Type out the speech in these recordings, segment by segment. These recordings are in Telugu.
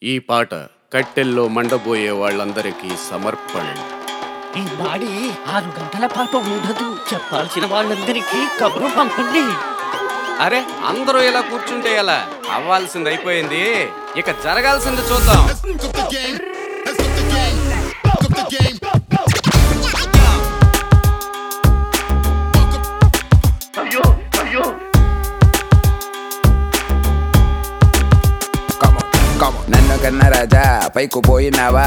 ఈ పాట కట్టెల్లో మండబోయే వాళ్ళందరికీ సమర్పణ. ఈ బాడీ 6 గంటల పాటు ఉండదు. చెప్పాల్సిన వాళ్ళందరికీ కబురు పంపండి. అరే అందరూ ఇలా కూర్చుంటే ఎలా? అవ్వాల్సింది అయిపోయింది, ఇక జరగాల్సింది చూద్దాం. నన్ను కన్న రాజా పైకు పోయినావా,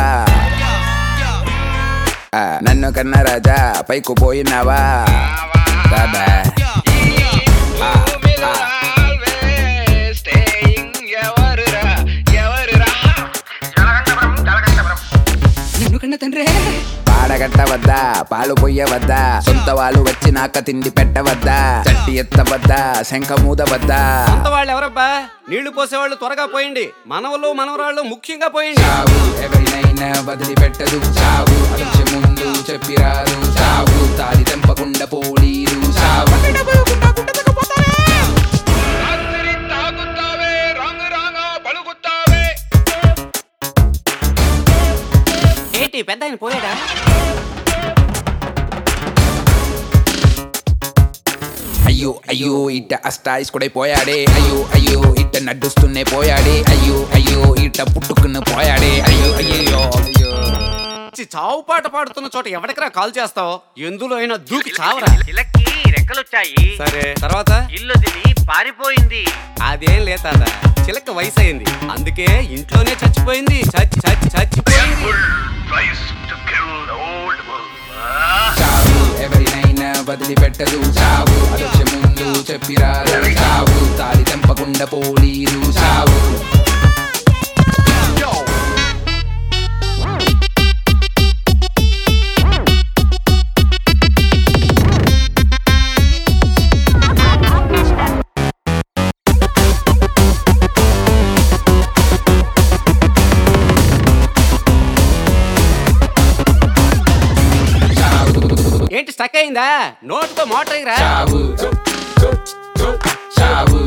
నన్ను కన్న రాజా పైకు పోయినావా బాబా. నన్ను కన్న తండ్రి పాడగట్టవద్దా, పాలు పొయ్యవద్దా, సొంత వాళ్ళు వచ్చినాక తిండి పెట్టవద్దా, చట్టి ఎత్తవద్దా, శంఖ మూదవద్దా. సొంత వాళ్ళు ఎవరబ్బా? నీళ్లు పోసేవాళ్ళు త్వరగా పోయండి, మనవలు మనవరాళ్ళు ముఖ్యంగా పోయండి. చావు ఎవరినైనా వదిలిపెట్టదు, చావు అలక్ష ముందు చెప్పిరారు, చావు తాడి తెంపకుండా పోలీరు, చావు ఏంటి పెద్ద ఆయన పోయాడా? అయ్యో అయ్యో ఇట్ట అష్టాయిస్కుడై పోయాడే, అయ్యో అయ్యో ఇట్ట నడుస్తూనే పోయాడే, అయ్యో అయ్యో ఇట్ట పుట్టుకుని పోయాడే, అయ్యో అయ్యో అయ్యో. చావు పాట పాడుతున్న చోట ఎవరికరా కాల్ చేస్తావు? ఎందులో అయినా దూకి చావరా. ఇలకి రెక్కలొచ్చాయి. సరే తర్వాత? ఇల్లు దిగి పారిపోయింది. అదేం లేతాద, చిలక వయసు అయింది, అందుకే ఇంట్లోనే చచ్చిపోయింది. చచ్చిపోయింది. చావు ఎవరినైనా వదిలిపెట్టదు, చావు అలక్ష ముందు చెప్పిరారు, చావు తాడి తెంపకుండా పోలీరు, చావు. ఏంటి స్టక్ అయిందా? నోటుతో మోటర్ అయ్యిరా. చావు చావు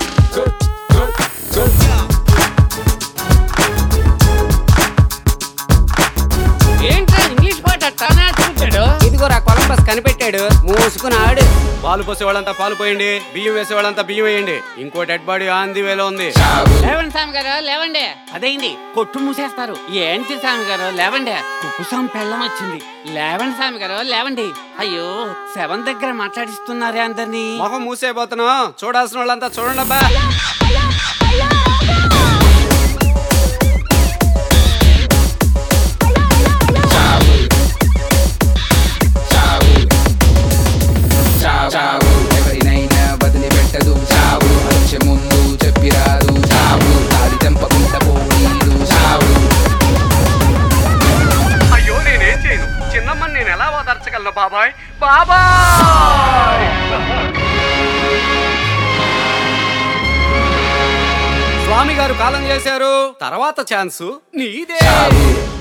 ఏంట్రా ఇంగ్లీష్ పాట తానా చూచాడు? ఇదిగోరా కొలంబస్ కనిపెట్టాడు, మూసుకుని ఆడు. పాలు పోసే వాళ్ళంతా పాలు పోయండి, బియ్యం వేసే వాళ్ళంతా బియ్యం వేయండి. ఇంకో డెడ్ బాడీ ఆన్ ది వేలో ఉంది. లేవండి స్వామి గారు లేవండి. అదైంది కొట్టు మూసేస్తారు. ఏంటి స్వామి గారు లేవండి, కుప్పుసాం పెళ్ళం వచ్చింది. లేవండి స్వామి గారు లేవండి. అయ్యో శవం దగ్గర మాట్లాడిస్తున్నారే అందరినీ. మొహం మూసేపోతున్నాం, చూడాల్సిన వాళ్ళంతా చూడండి అబ్బా. చావు ఎవరినైనా వదిలిపెట్టదు, చావు అలక్ష ముందు చెప్పిరాదు, చావు తాడి తెంపకుండా పోలీరు, చావు. అయ్యో నేనేం చేయను, చిన్నమ్మని నేను ఎలా ఓదార్చగలను బాబాయ్? బాబాయ్ స్వామి గారు కాలం చేశారు, తర్వాత ఛాన్సు నీదే.